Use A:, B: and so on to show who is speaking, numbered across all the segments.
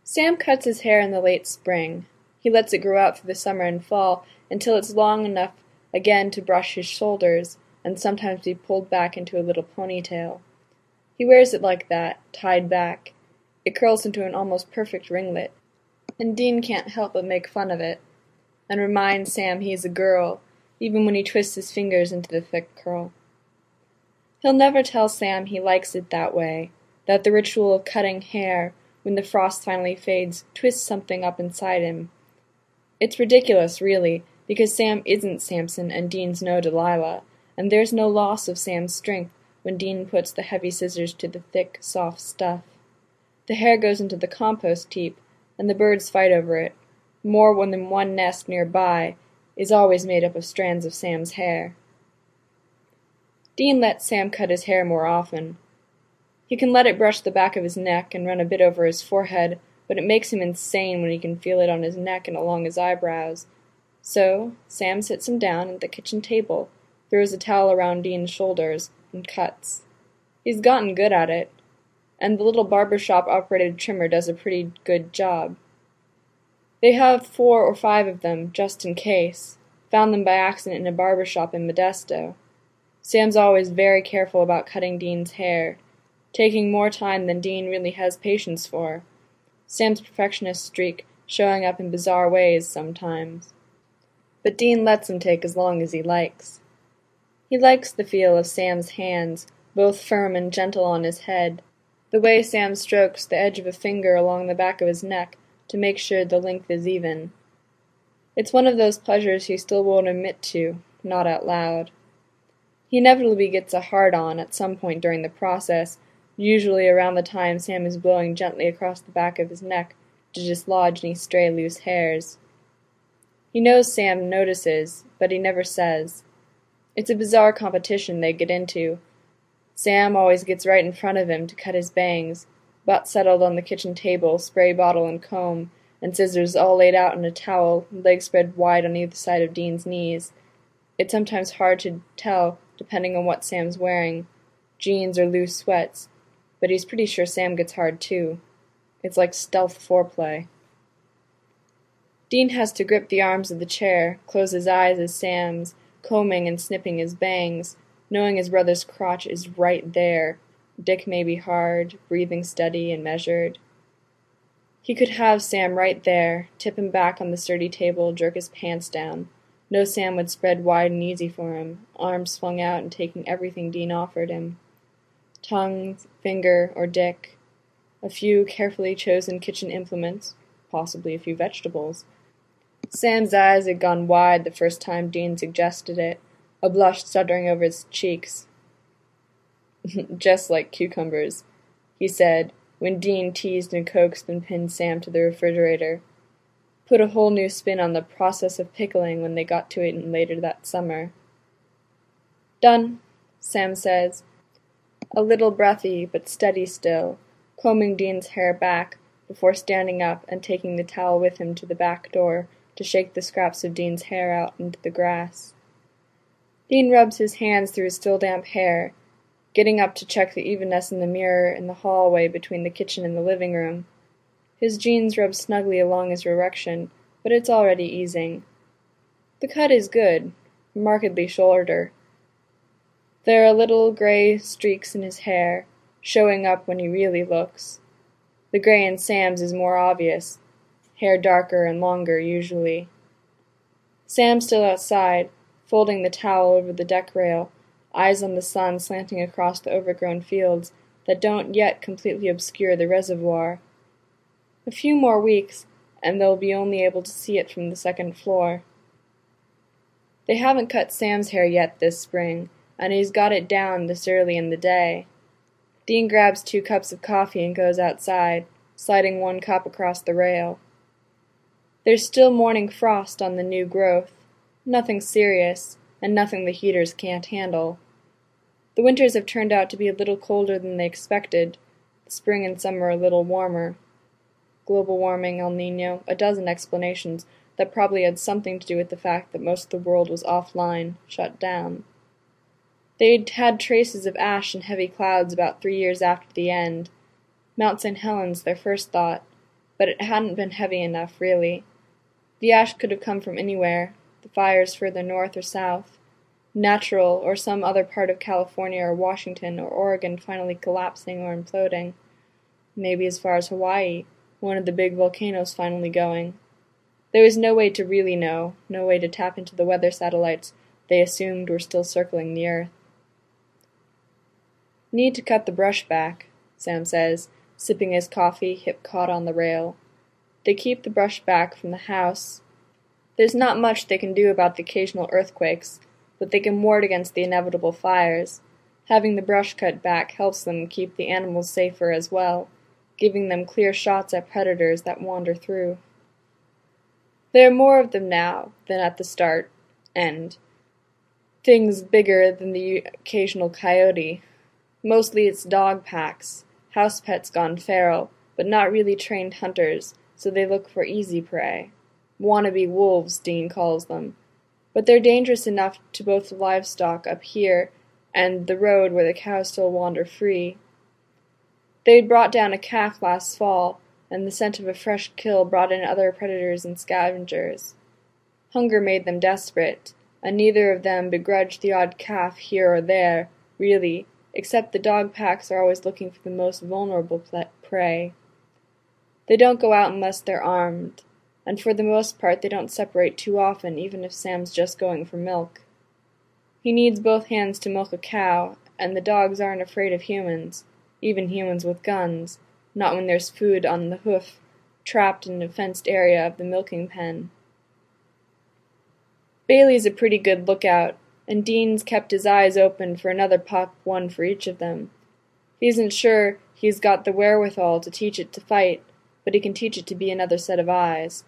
A: Sam cuts his hair in the late spring. He lets it grow out through the summer and fall until it's long enough again to brush his shoulders and sometimes be pulled back into a little ponytail. He wears it like that, tied back. It curls into an almost perfect ringlet, and Dean can't help but make fun of it, and remind Sam he is a girl, even when he twists his fingers into the thick curl. He'll never tell Sam he likes it that way, that the ritual of cutting hair, when the frost finally fades, twists something up inside him. It's ridiculous, really, because Sam isn't Samson and Dean's no Delilah, and there's no loss of Sam's strength when Dean puts the heavy scissors to the thick, soft stuff. The hair goes into the compost heap, and the birds fight over it. More than one nest nearby is always made up of strands of Sam's hair. Dean lets Sam cut his hair more often. He can let it brush the back of his neck and run a bit over his forehead, but it makes him insane when he can feel it on his neck and along his eyebrows. So, Sam sits him down at the kitchen table, throws a towel around Dean's shoulders, and cuts. He's gotten good at it, and the little barber-shop-operated trimmer does a pretty good job. They have 4 or 5 of them, just in case. Found them by accident in a barber shop in Modesto. Sam's always very careful about cutting Dean's hair, taking more time than Dean really has patience for. Sam's perfectionist streak showing up in bizarre ways sometimes. But Dean lets him take as long as he likes. He likes the feel of Sam's hands, both firm and gentle on his head, the way Sam strokes the edge of a finger along the back of his neck to make sure the length is even. It's one of those pleasures he still won't admit to, not out loud. He inevitably gets a hard-on at some point during the process, usually around the time Sam is blowing gently across the back of his neck to dislodge any stray loose hairs. He knows Sam notices, but he never says. It's a bizarre competition they get into. Sam always gets right in front of him to cut his bangs, butt settled on the kitchen table, spray bottle and comb, and scissors all laid out in a towel, legs spread wide on either side of Dean's knees. It's sometimes hard to tell, depending on what Sam's wearing, jeans or loose sweats, but he's pretty sure Sam gets hard too. It's like stealth foreplay. Dean has to grip the arms of the chair, close his eyes as Sam's combing and snipping his bangs, knowing his brother's crotch is right there. Dick may be hard, breathing steady and measured. He could have Sam right there, tip him back on the sturdy table, jerk his pants down. Know Sam would spread wide and easy for him, arms flung out and taking everything Dean offered him. Tongue, finger, or dick. A few carefully chosen kitchen implements, possibly a few vegetables. Sam's eyes had gone wide the first time Dean suggested it, a blush stuttering over his cheeks. "Just like cucumbers," he said, when Dean teased and coaxed and pinned Sam to the refrigerator. Put a whole new spin on the process of pickling when they got to it later that summer. "Done," Sam says, a little breathy but steady still, combing Dean's hair back before standing up and taking the towel with him to the back door to shake the scraps of Dean's hair out into the grass. Dean rubs his hands through his still damp hair, getting up to check the evenness in the mirror in the hallway between the kitchen and the living room. His jeans rub snugly along his erection, but it's already easing. The cut is good, markedly shorter. There are little gray streaks in his hair, showing up when he really looks. The gray in Sam's is more obvious, hair darker and longer usually. Sam's still outside, folding the towel over the deck rail, eyes on the sun slanting across the overgrown fields that don't yet completely obscure the reservoir. A few more weeks, and they'll be only able to see it from the second floor. They haven't cut Sam's hair yet this spring, and he's got it down this early in the day. Dean grabs 2 cups of coffee and goes outside, sliding 1 cup across the rail. There's still morning frost on the new growth. Nothing serious, and nothing the heaters can't handle. The winters have turned out to be a little colder than they expected, the spring and summer a little warmer. Global warming, El Niño, a dozen explanations that probably had something to do with the fact that most of the world was offline, shut down. They'd had traces of ash and heavy clouds about 3 years after the end. Mount St. Helens, their first thought, but it hadn't been heavy enough, really. The ash could have come from anywhere, the fires further north or south, natural, or some other part of California or Washington or Oregon finally collapsing or imploding. Maybe as far as Hawaii, one of the big volcanoes finally going. There was no way to really know, no way to tap into the weather satellites they assumed were still circling the Earth. Need to cut the brush back, Sam says, sipping his coffee, hip caught on the rail. They keep the brush back from the house. There's not much they can do about the occasional earthquakes, but they can ward against the inevitable fires. Having the brush cut back helps them keep the animals safer as well, giving them clear shots at predators that wander through. There are more of them now than at the start, and things bigger than the occasional coyote. Mostly it's dog packs, house pets gone feral, but not really trained hunters, so they look for easy prey. Wannabe wolves, Dean calls them. But they're dangerous enough to both the livestock up here and the road where the cows still wander free. They'd brought down a calf last fall, and the scent of a fresh kill brought in other predators and scavengers. Hunger made them desperate, and neither of them begrudged the odd calf here or there, really, except the dog packs are always looking for the most vulnerable prey. They don't go out unless they're armed, and for the most part they don't separate too often, even if Sam's just going for milk. He needs both hands to milk a cow, and the dogs aren't afraid of humans, even humans with guns, not when there's food on the hoof, trapped in a fenced area of the milking pen. Bailey's a pretty good lookout, and Dean's kept his eyes open for another pup, one for each of them. He isn't sure he's got the wherewithal to teach it to fight, but he can teach it to be another set of eyes.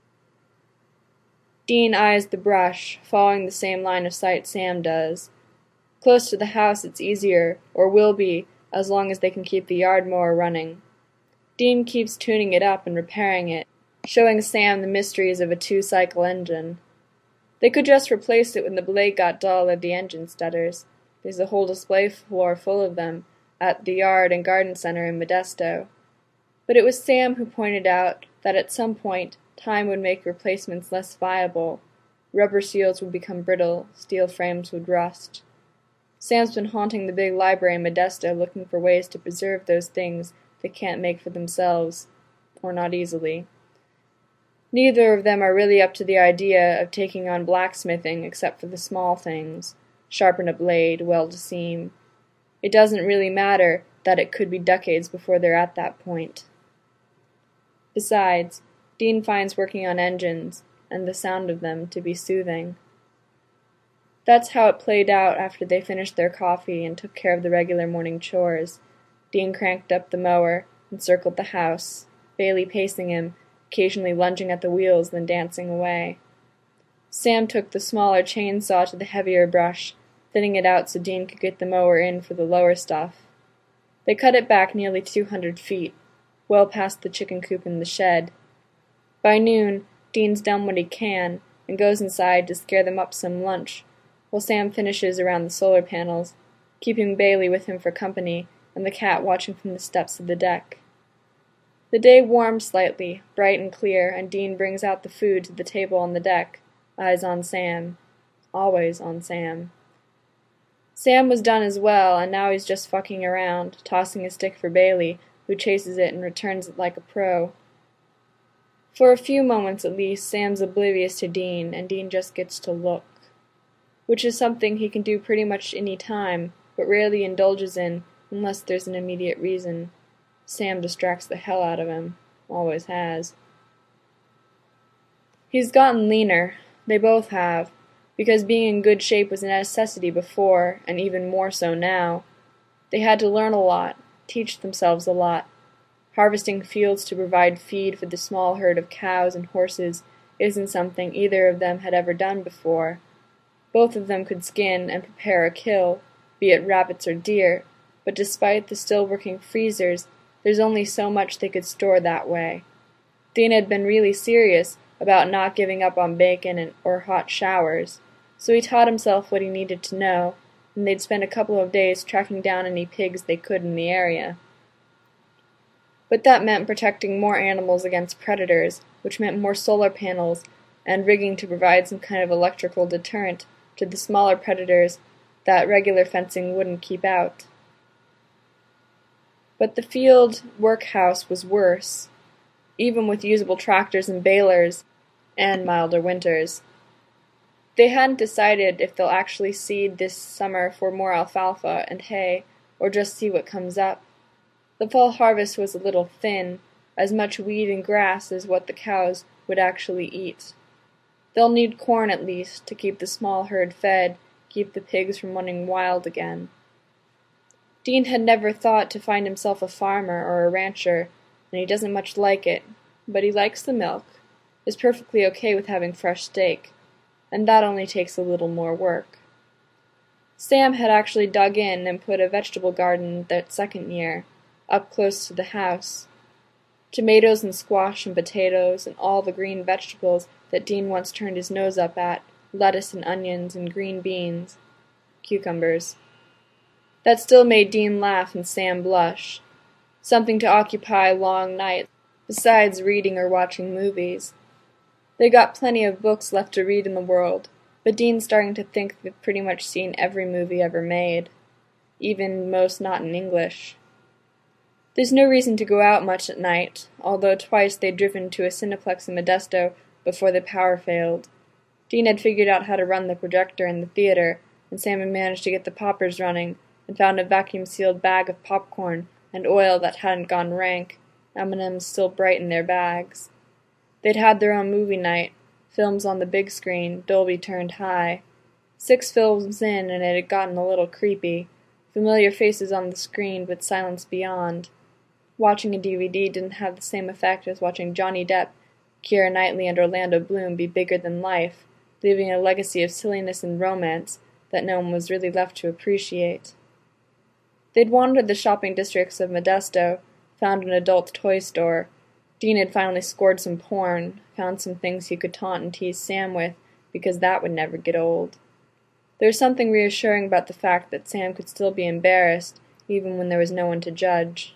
A: Dean eyes the brush, following the same line of sight Sam does. Close to the house it's easier, or will be, as long as they can keep the yard mower running. Dean keeps tuning it up and repairing it, showing Sam the mysteries of a two-cycle engine. They could just replace it when the blade got dull or the engine stutters. There's a whole display floor full of them at the yard and garden center in Modesto. But it was Sam who pointed out that at some point time would make replacements less viable. Rubber seals would become brittle, steel frames would rust. Sam's been haunting the big library in Modesto looking for ways to preserve those things they can't make for themselves, or not easily. Neither of them are really up to the idea of taking on blacksmithing except for the small things. Sharpen a blade, weld a seam. It doesn't really matter that it could be decades before they're at that point. Besides, Dean finds working on engines, and the sound of them, to be soothing. That's how it played out after they finished their coffee and took care of the regular morning chores. Dean cranked up the mower and circled the house, Bailey pacing him, occasionally lunging at the wheels, then dancing away. Sam took the smaller chainsaw to the heavier brush, thinning it out so Dean could get the mower in for the lower stuff. They cut it back nearly 200 feet, well past the chicken coop in the shed. By noon, Dean's done what he can and goes inside to scare them up some lunch, while Sam finishes around the solar panels, keeping Bailey with him for company and the cat watching from the steps of the deck. The day warms slightly, bright and clear, and Dean brings out the food to the table on the deck, eyes on Sam. Always on Sam. Sam was done as well, and now he's just fucking around, tossing a stick for Bailey, who chases it and returns it like a pro. For a few moments at least, Sam's oblivious to Dean, and Dean just gets to look. Which is something he can do pretty much any time, but rarely indulges in unless there's an immediate reason. Sam distracts the hell out of him. Always has. He's gotten leaner. They both have. Because being in good shape was a necessity before, and even more so now. They had to learn a lot, teach themselves a lot. Harvesting fields to provide feed for the small herd of cows and horses isn't something either of them had ever done before. Both of them could skin and prepare a kill, be it rabbits or deer, but despite the still working freezers, there's only so much they could store that way. Dean had been really serious about not giving up on bacon or hot showers, so he taught himself what he needed to know, and they'd spend a couple of days tracking down any pigs they could in the area. But that meant protecting more animals against predators, which meant more solar panels and rigging to provide some kind of electrical deterrent to the smaller predators that regular fencing wouldn't keep out. But the field workhouse was worse, even with usable tractors and balers, and milder winters. They hadn't decided if they'll actually seed this summer for more alfalfa and hay, or just see what comes up. The fall harvest was a little thin, as much weed and grass as what the cows would actually eat. They'll need corn at least, to keep the small herd fed, keep the pigs from running wild again. Dean had never thought to find himself a farmer or a rancher, and he doesn't much like it, but he likes the milk, is perfectly okay with having fresh steak, and that only takes a little more work. Sam had actually dug in and put a vegetable garden that second year, up close to the house. Tomatoes and squash and potatoes and all the green vegetables that Dean once turned his nose up at, lettuce and onions and green beans, cucumbers. That still made Dean laugh and Sam blush. Something to occupy long nights, besides reading or watching movies. They got plenty of books left to read in the world, but Dean's starting to think they've pretty much seen every movie ever made, even most not in English. There's no reason to go out much at night, although twice they'd driven to a Cineplex in Modesto before the power failed. Dean had figured out how to run the projector in the theater, and Sam had managed to get the poppers running, and found a vacuum-sealed bag of popcorn and oil that hadn't gone rank, M&Ms still bright in their bags. They'd had their own movie night, films on the big screen, Dolby turned high. 6 films in and it had gotten a little creepy. Familiar faces on the screen, but silence beyond. Watching a DVD didn't have the same effect as watching Johnny Depp, Keira Knightley, and Orlando Bloom be bigger than life, leaving a legacy of silliness and romance that no one was really left to appreciate. They'd wandered the shopping districts of Modesto, found an adult toy store. Dean had finally scored some porn, found some things he could taunt and tease Sam with, because that would never get old. There was something reassuring about the fact that Sam could still be embarrassed, even when there was no one to judge.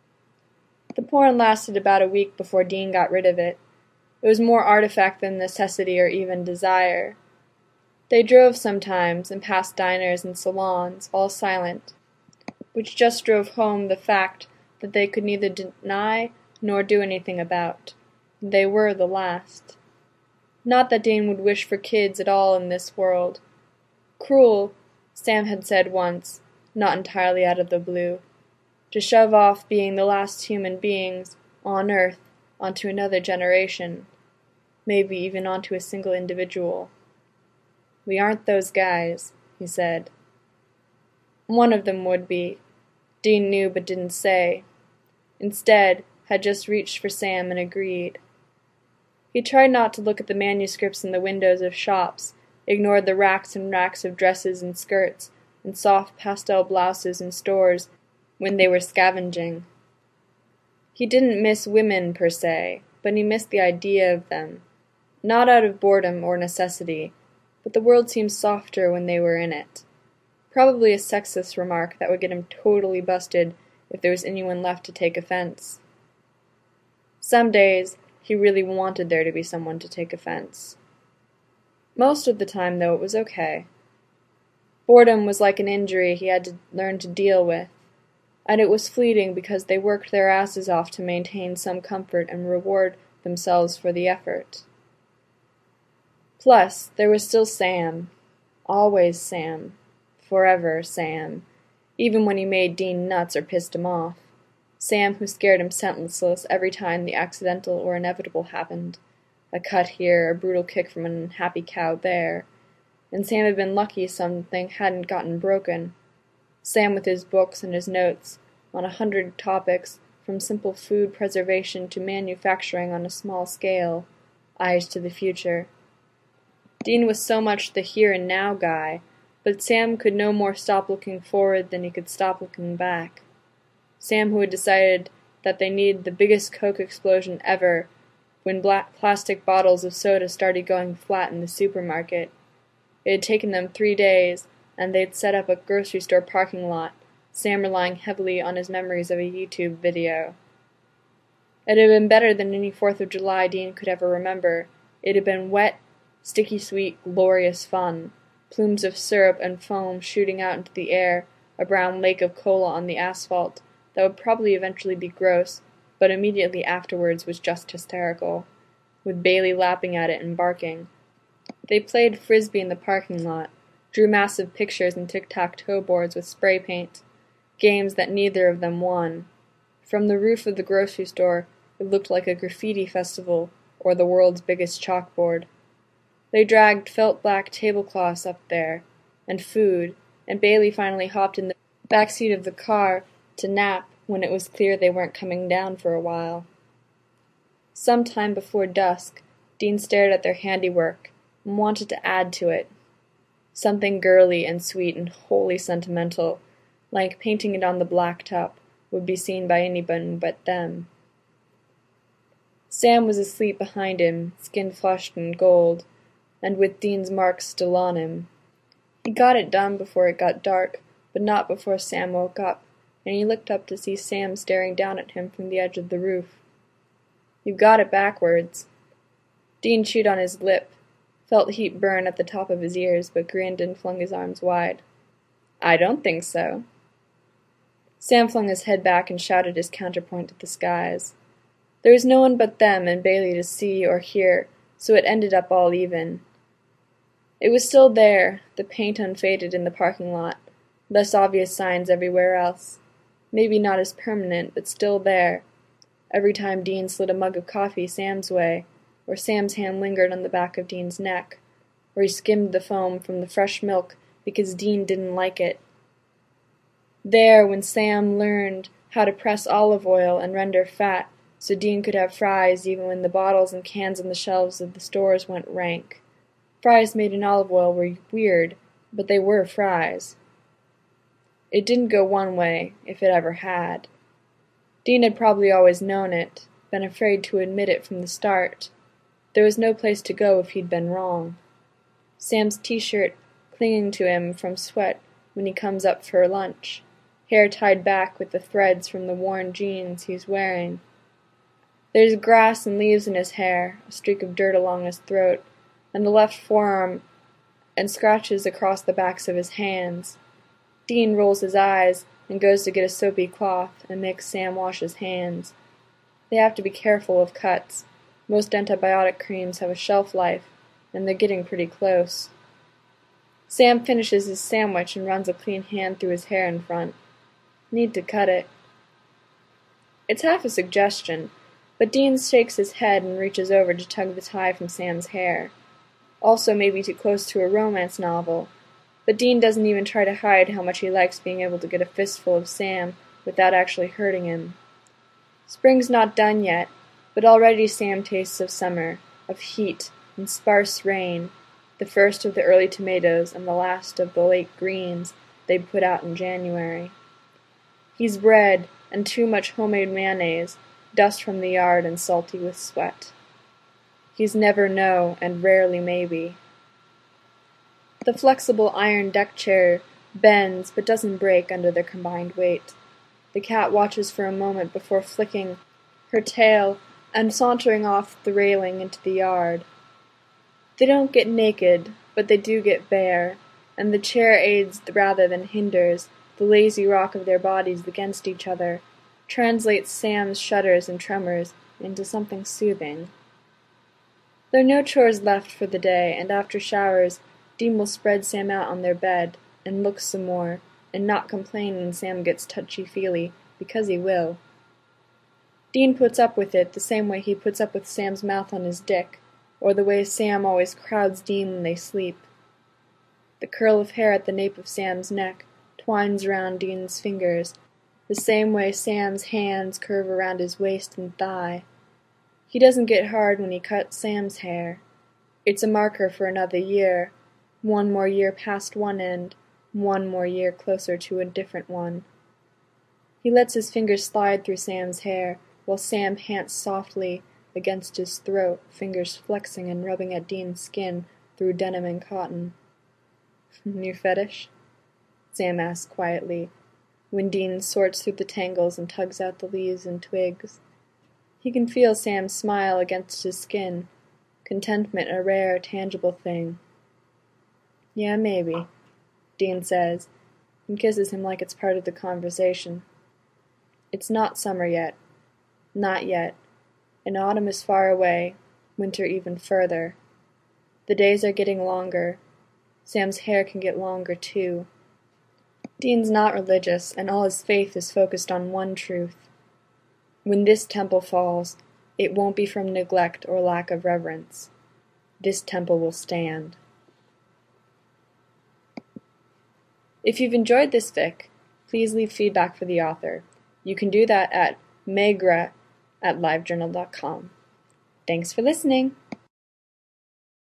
A: The porn lasted about a week before Dean got rid of it. It was more artifact than necessity or even desire. They drove sometimes, and passed diners and salons, all silent, which just drove home the fact that they could neither deny nor do anything about. They were the last. Not that Dean would wish for kids at all in this world. Cruel, Sam had said once, not entirely out of the blue, to shove off being the last human beings on Earth onto another generation, maybe even onto a single individual. We aren't those guys, he said. One of them would be. Dean knew but didn't say. Instead, had just reached for Sam and agreed. He tried not to look at the manuscripts in the windows of shops, ignored the racks and racks of dresses and skirts and soft pastel blouses in stores when they were scavenging. He didn't miss women per se, but he missed the idea of them. Not out of boredom or necessity, but the world seemed softer when they were in it. Probably a sexist remark that would get him totally busted if there was anyone left to take offense. Some days, he really wanted there to be someone to take offense. Most of the time, though, it was okay. Boredom was like an injury he had to learn to deal with, and it was fleeting because they worked their asses off to maintain some comfort and reward themselves for the effort. Plus, there was still Sam. Always Sam. Forever Sam. Even when he made Dean nuts or pissed him off. Sam who scared him senseless every time the accidental or inevitable happened. A cut here, a brutal kick from an unhappy cow there. And Sam had been lucky something hadn't gotten broken. Sam with his books and his notes on 100 topics, from simple food preservation to manufacturing on a small scale. Eyes to the future. Dean was so much the here and now guy, but Sam could no more stop looking forward than he could stop looking back. Sam who had decided that they needed the biggest Coke explosion ever when black plastic bottles of soda started going flat in the supermarket. It had taken them 3 days, and they'd set up a grocery store parking lot, Sam relying heavily on his memories of a YouTube video. It had been better than any 4th of July Dean could ever remember. It had been wet, sticky sweet, glorious fun. Plumes of syrup and foam shooting out into the air, a brown lake of cola on the asphalt that would probably eventually be gross, but immediately afterwards was just hysterical, with Bailey lapping at it and barking. They played frisbee in the parking lot, drew massive pictures and tic-tac-toe boards with spray paint, games that neither of them won. From the roof of the grocery store, it looked like a graffiti festival or the world's biggest chalkboard. They dragged felt black tablecloths up there, and food, and Bailey finally hopped in the backseat of the car to nap when it was clear they weren't coming down for a while. Some time before dusk, Dean stared at their handiwork and wanted to add to it. Something girly and sweet and wholly sentimental, like painting it on the blacktop, would be seen by anyone but them. Sam was asleep behind him, skin flushed and gold, and with Dean's marks still on him. He got it done before it got dark, but not before Sam woke up, and he looked up to see Sam staring down at him from the edge of the roof. "You've got it backwards." Dean chewed on his lip, felt heat burn at the top of his ears, but grinned and flung his arms wide. "I don't think so." Sam flung his head back and shouted his counterpoint at the skies. There was no one but them and Bailey to see or hear, so it ended up all even. It was still there, the paint unfaded in the parking lot, less obvious signs everywhere else. Maybe not as permanent, but still there. Every time Dean slid a mug of coffee Sam's way, or Sam's hand lingered on the back of Dean's neck, or he skimmed the foam from the fresh milk because Dean didn't like it. There, when Sam learned how to press olive oil and render fat, so Dean could have fries even when the bottles and cans on the shelves of the stores went rank. Fries made in olive oil were weird, but they were fries. It didn't go one way, if it ever had. Dean had probably always known it, been afraid to admit it from the start. There was no place to go if he'd been wrong. Sam's t-shirt clinging to him from sweat when he comes up for lunch, hair tied back with the threads from the worn jeans he's wearing. There's grass and leaves in his hair, a streak of dirt along his throat, and the left forearm and scratches across the backs of his hands. Dean rolls his eyes and goes to get a soapy cloth and makes Sam wash his hands. They have to be careful of cuts. Most antibiotic creams have a shelf life, and they're getting pretty close. Sam finishes his sandwich and runs a clean hand through his hair in front. Need to cut it. It's half a suggestion, but Dean shakes his head and reaches over to tug the tie from Sam's hair. Also maybe too close to a romance novel, but Dean doesn't even try to hide how much he likes being able to get a fistful of Sam without actually hurting him. Spring's not done yet, but already Sam tastes of summer, of heat and sparse rain, the first of the early tomatoes and the last of the late greens they'd put out in January. He's bread and too much homemade mayonnaise, dust from the yard and salty with sweat. He's never no and rarely maybe. The flexible iron deck chair bends but doesn't break under their combined weight. The cat watches for a moment before flicking her tail and sauntering off the railing into the yard. They don't get naked, but they do get bare, and the chair aids rather than hinders the lazy rock of their bodies against each other, translates Sam's shudders and tremors into something soothing. There are no chores left for the day, and after showers, Dean will spread Sam out on their bed, and look some more, and not complain when Sam gets touchy-feely, because he will. Dean puts up with it the same way he puts up with Sam's mouth on his dick, or the way Sam always crowds Dean when they sleep. The curl of hair at the nape of Sam's neck twines around Dean's fingers, the same way Sam's hands curve around his waist and thigh. He doesn't get hard when he cuts Sam's hair. It's a marker for another year, one more year past one end, one more year closer to a different one. He lets his fingers slide through Sam's hair, while Sam pants softly against his throat, fingers flexing and rubbing at Dean's skin through denim and cotton. "New fetish?" Sam asks quietly, when Dean sorts through the tangles and tugs out the leaves and twigs. He can feel Sam's smile against his skin, contentment a rare, tangible thing. "Yeah, maybe," Dean says, and kisses him like it's part of the conversation. It's not summer yet. Not yet. And autumn is far away, winter even further. The days are getting longer. Sam's hair can get longer, too. Dean's not religious, and all his faith is focused on one truth. When this temple falls, it won't be from neglect or lack of reverence. This temple will stand. If you've enjoyed this fic, please leave feedback for the author. You can do that at megra@livejournal.com. Thanks for listening!